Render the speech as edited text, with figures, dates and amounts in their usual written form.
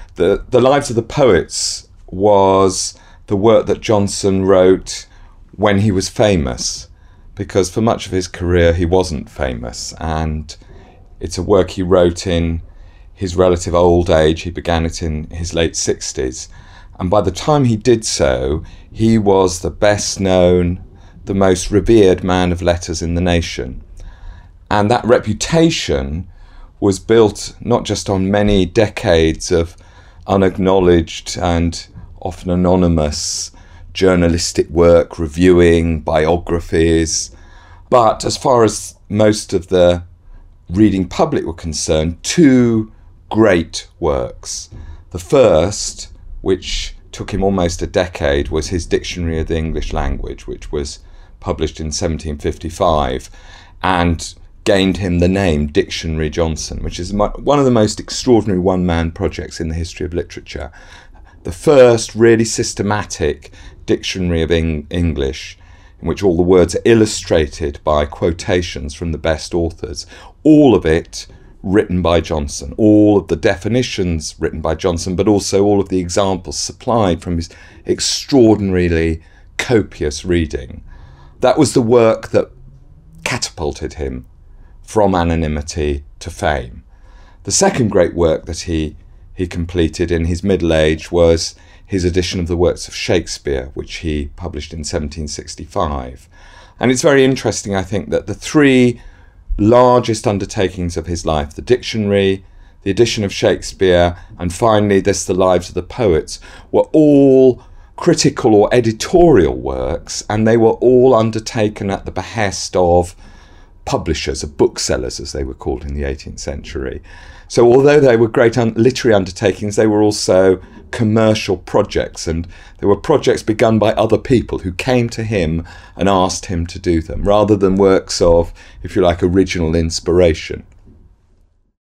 The Lives of the Poets was the work that Johnson wrote when he was famous, because for much of his career he wasn't famous, and it's a work he wrote in his relative old age. He began it in his late 60s, and by the time he did so, he was the best known, the most revered man of letters in the nation. And that reputation was built not just on many decades of unacknowledged and often anonymous journalistic work, reviewing biographies, but as far as most of the reading public were concerned, two great works. The first, which took him almost a decade, was his Dictionary of the English Language, which was published in 1755 and gained him the name Dictionary Johnson, which is one of the most extraordinary one-man projects in the history of literature. The first really systematic dictionary of English, in which all the words are illustrated by quotations from the best authors, all of it written by Johnson, all of the definitions written by Johnson, but also all of the examples supplied from his extraordinarily copious reading. That was the work that catapulted him from anonymity to fame. The second great work that he completed in his middle age was his edition of the works of Shakespeare, which he published in 1765. And it's very interesting, I think, that the three largest undertakings of his life, the dictionary, the edition of Shakespeare, and finally this, The Lives of the Poets, were all critical or editorial works, and they were all undertaken at the behest of publishers, of booksellers, as they were called in the 18th century. So although they were great literary undertakings, they were also commercial projects, and they were projects begun by other people who came to him and asked him to do them, rather than works of, if you like, original inspiration.